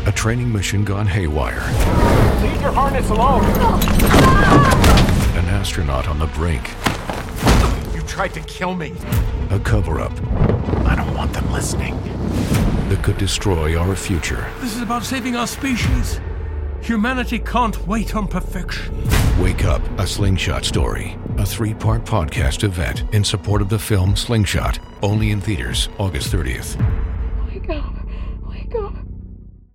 A training mission gone haywire. Leave your harness alone! An astronaut on the brink. You tried to kill me. A cover-up I don't want them listening. that could destroy our future. This is about saving our species. Humanity can't wait on perfection. Wake Up, a Slingshot Story. A 3-part podcast event in support of the film Slingshot. Only in theaters August 30th. Oh my God.